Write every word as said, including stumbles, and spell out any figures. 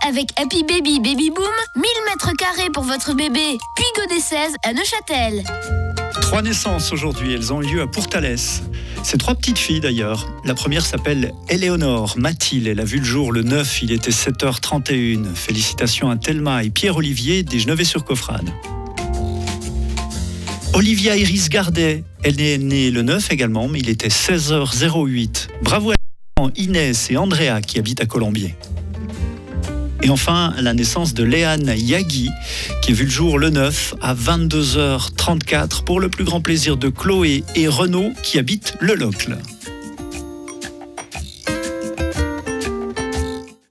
avec Happy Baby Baby Boom, mille mètres carrés pour votre bébé. Puis Godet seize à Neuchâtel. Trois naissances aujourd'hui, elles ont eu lieu à Pourtalès. C'est trois petites filles d'ailleurs. La première s'appelle Éléonore Mathilde. Elle a vu le jour le neuf, il était sept heures trente et une. Félicitations à Thelma et Pierre-Olivier des Genevet-sur-Coffrane. Olivia Iris Gardet, elle est née le neuf également, mais il était seize heures huit. Bravo à Inès et Andrea qui habitent à Colombier. Et enfin, la naissance de Léane Yagui, qui a vu le jour le neuf à vingt-deux heures trente-quatre pour le plus grand plaisir de Chloé et Renaud qui habitent le Locle.